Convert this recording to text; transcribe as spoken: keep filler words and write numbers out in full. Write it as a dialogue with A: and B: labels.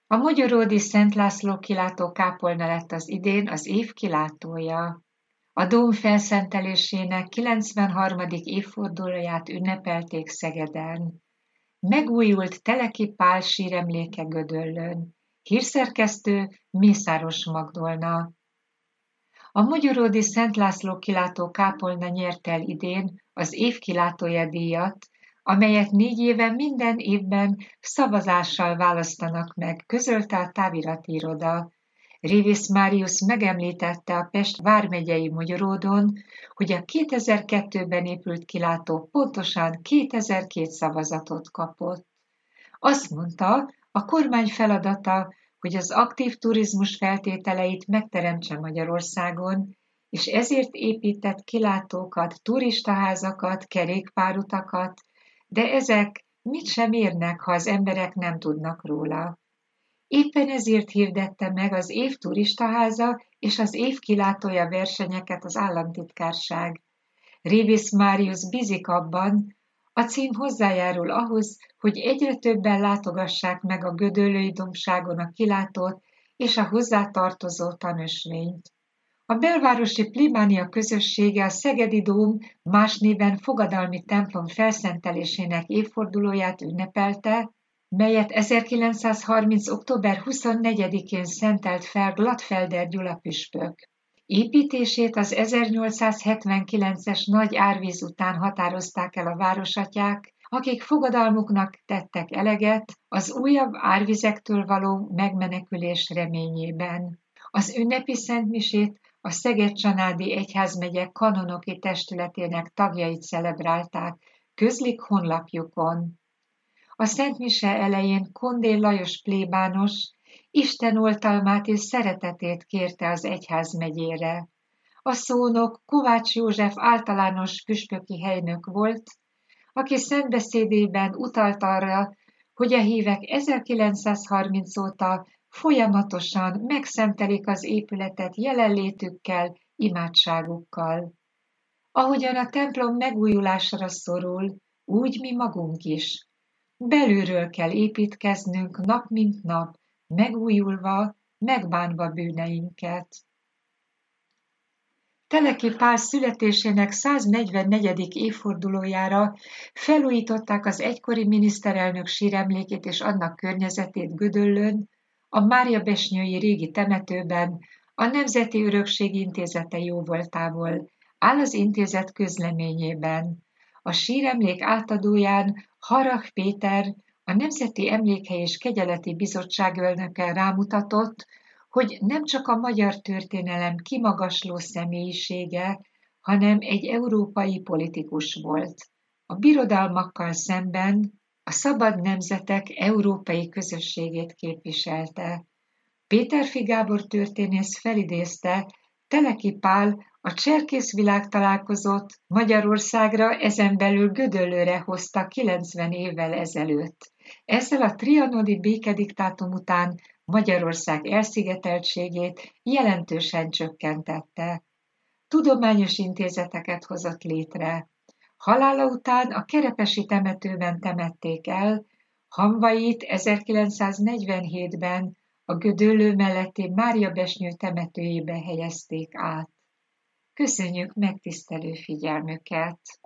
A: A mogyoródi Szent László kilátó kápolna lett az idén az év kilátója. A dóm felszentelésének kilencvenharmadik évfordulóját ünnepelték Szegeden. Megújult Teleki Pál síremléke Gödöllőn. Hírszerkesztő Mészáros Magdolna. A mogyoródi Szent László kilátó kápolna nyerte el idén az év kilátója díjat, amelyet négy éve minden évben szavazással választanak meg, közölte a távirati iroda. Révész Máriusz megemlítette a Pest vármegyei Mogyoródon, hogy a kétezer-kettőben épült kilátó pontosan kétezer-két szavazatot kapott. Azt mondta, a kormány feladata, hogy az aktív turizmus feltételeit megteremtse Magyarországon, és ezért épített kilátókat, turistaházakat, kerékpárutakat, de ezek mit sem érnek, ha az emberek nem tudnak róla. Éppen ezért hirdette meg az év turistaháza és az év kilátója versenyeket az államtitkárság. Révész Máriusz bízik abban, a cím hozzájárul ahhoz, hogy egyre többen látogassák meg a gödöllői dombságon a kilátót és a hozzátartozó tanösvényt. A belvárosi plébánia közössége a Szegedi Dóm, más néven Fogadalmi templom felszentelésének évfordulóját ünnepelte, melyet ezerkilencszázharminc. október huszonnegyedikén szentelt fel Gladfelder Gyula püspök. Építését az ezernyolcszázhetvenkilences nagy árvíz után határozták el a városatyák, akik fogadalmuknak tettek eleget az újabb árvizektől való megmenekülés reményében. Az ünnepi szentmisét a Szeged-Csanádi Egyházmegye kanonoki testületének tagjait celebrálták, közlik honlapjukon. A szentmise elején Kondé Lajos plébános Isten oltalmát és szeretetét kérte az egyházmegyére. A szónok Kovács József általános püspöki helynök volt, aki szentbeszédében utalt arra, hogy a hívek ezerkilencszázharminc óta folyamatosan megszentelik az épületet jelenlétükkel, imádságukkal. Ahogyan a templom megújulásra szorul, úgy mi magunk is. Belülről kell építkeznünk nap mint nap, megújulva, megbánva bűneinket. Teleki Pál születésének száznegyvennegyedik évfordulójára felújították az egykori miniszterelnök síremlékét és annak környezetét Gödöllőn, a Máriabesnyői régi temetőben, a Nemzeti Örökség Intézete jóvoltából, áll az intézet közleményében. A síremlék átadóján Harrach Péter, a Nemzeti Emlékhely és Kegyeleti Bizottság elnöke rámutatott, hogy nem csak a magyar történelem kimagasló személyisége, hanem egy európai politikus volt. A birodalmakkal szemben a szabad nemzetek európai közösségét képviselte. Péterfi Gábor történész felidézte, Teleki Pál a cserkész világtalálkozót Magyarországra, ezen belül Gödöllőre hozta kilencven évvel ezelőtt. Ezzel a trianoni békediktátum után Magyarország elszigeteltségét jelentősen csökkentette. Tudományos intézeteket hozott létre. Halála után a Kerepesi temetőben temették el, hamvait ezerkilencszáznegyvenhétben a Gödöllő melletti Máriabesnyő temetőjébe helyezték át. Köszönjük megtisztelő figyelmüket!